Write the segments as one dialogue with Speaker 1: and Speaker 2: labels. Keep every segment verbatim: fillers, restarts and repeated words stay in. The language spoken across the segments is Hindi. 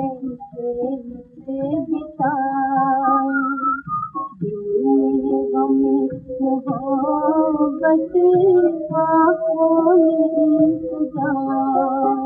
Speaker 1: कैसे इसे बिताएं, दिल में गम मोहब्बत आँखों में इंतजार।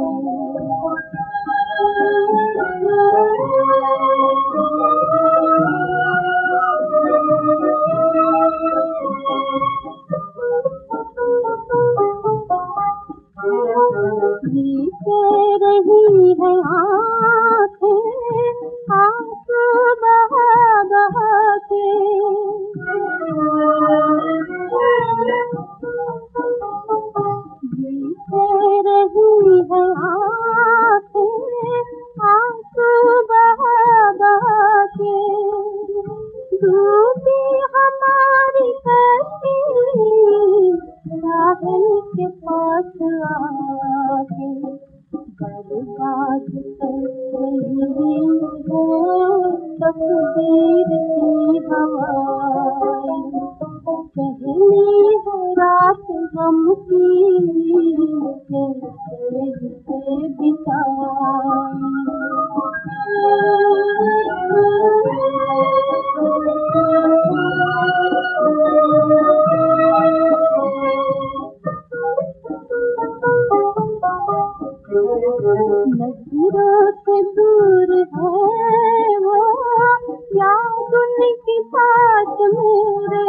Speaker 1: जीते रही है आँखें आंसू बहा बहा के, जीते रही है आँखें आंसू बहा बहा के, डूबी हमारी कश्ती साहिल के पास आके, बर्बाद कर रही है तकदीर की हवाएं। पहली है रात गम की कैसे इसे बिताएं। नजरों से दूर है वो याद उनकी बात मेरे,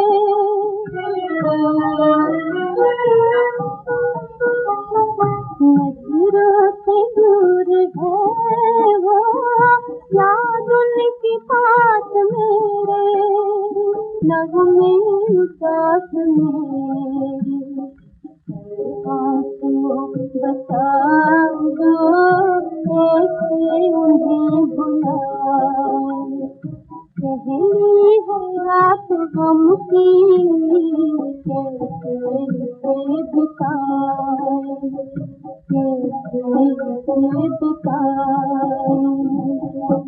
Speaker 1: नजरों से दूर है वो याद उनकी बात मेरे, नगमे उदास मेरी आंसुओं बता दो कैसे उन्हें भुलाएं। पहली है रात गम की कैसे इसे बिताएं, कैसे इसे बिताएं।